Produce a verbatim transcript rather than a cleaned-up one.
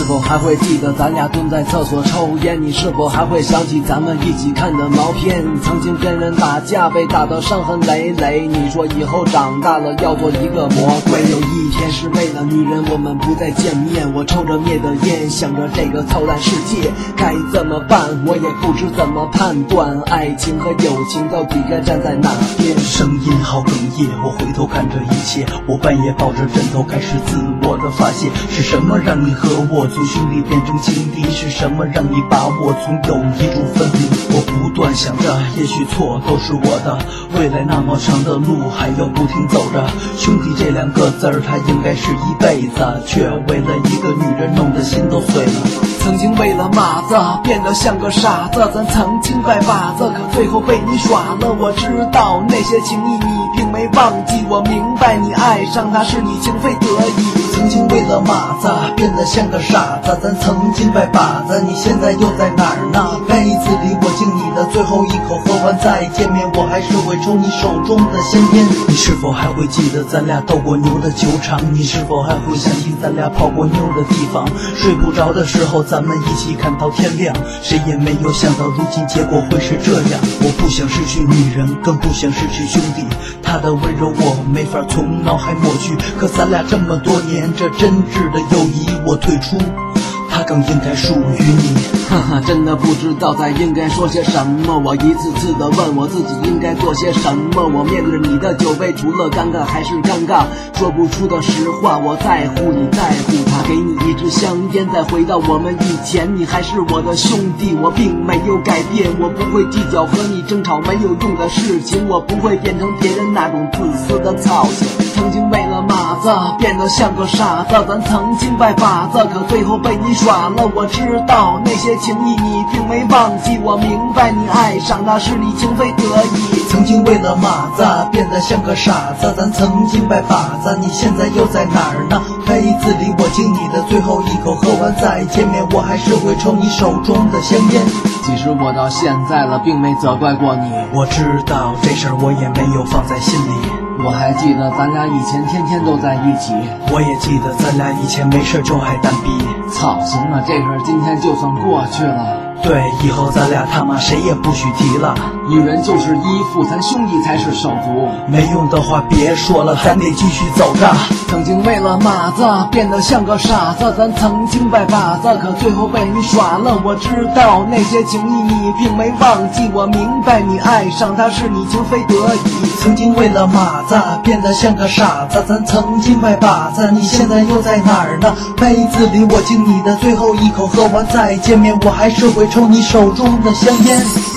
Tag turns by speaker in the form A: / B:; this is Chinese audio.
A: 否还会记得咱俩蹲在厕所抽烟？你是否还会想起咱们一起看的毛片？曾经跟人打架被打得伤痕累累，你说以后长大了要做一个魔鬼。有一天是为了女人我们不再见面，我抽着灭的烟，想着这个操蛋世界该怎么办，我也不知怎么判断爱情和友情到底该站在哪边。
B: 声音好哽咽，我回头看这一切，我半夜抱着枕头开始自我的发泄。是什么让你和我从兄弟变成情敌？是什么让你把我从友谊中分离？我不断想着，也许错都是我的，未来那么长的路还要不停走着。兄弟这两个字儿，它应该是一辈子，却为了一个女人弄得心都碎了。
A: 曾经为了马子变得像个傻子，咱曾经拜把子，可最后被你耍了。我知道那些情谊你并没忘记，我明白你爱上他是你情非得已。
B: 曾经为了马子变得像个傻子，咱曾经拜把子，你现在又在哪儿呢？杯子里我敬你的最后一口，喝完再见面，我还是会抽你手中的香烟。你是否还会记得咱俩斗过牛的球场？你是否还会想起咱俩泡过妞的地方？睡不着的时候咱们一起看到天亮，谁也没有想到如今结果会是这样。我不想失去女人，更不想失去兄弟，她的温柔我没法从脑海抹去，可咱俩这么多年，这真挚的友谊我退出，它更应该属于你。
A: 哈哈，真的不知道再应该说些什么，我一次次的问我自己应该做些什么。我面对你的酒杯，除了尴尬还是尴尬，说不出的实话，我在乎你在乎他。给你一支香烟，再回到我们以前，你还是我的兄弟，我并没有改变，我不会计较和你争吵没有用的事情，我不会变成别人那种自私的操性。曾经为了马子变得像个傻子，咱曾经拜把子，可最后被你耍了。我知道那些情谊你并没忘记，我明白你爱上他是你情非得已。
B: 曾经为了马子变得像个傻子，咱曾经拜把子，你现在又在哪儿呢？杯子里我敬你的最后一口，喝完再见面，我还是会抽你手中的香烟。
A: 其实我到现在了并没责怪过你，
B: 我知道这事儿我也没有放在心里。
A: 我还记得咱俩以前天天都在一起，
B: 我也记得咱俩以前没事就爱单逼。
A: 操，行了，这事儿今天就算过去了。
B: 对，以后咱俩他妈谁也不许提了。
A: 女人就是依附，咱兄弟才是手足。
B: 没用的话别说了，咱得继续走着。
A: 曾经为了马子变得像个傻子，咱曾经拜把子，可最后被你耍了。我知道那些情谊你并没忘记，我明白你爱上他是你情非得已。
B: 曾经为了马子变得像个傻子，咱曾经拜把子，你现在又在哪儿呢？杯子里我敬你的最后一口，喝完再见面，我还是会抽你手中的香烟。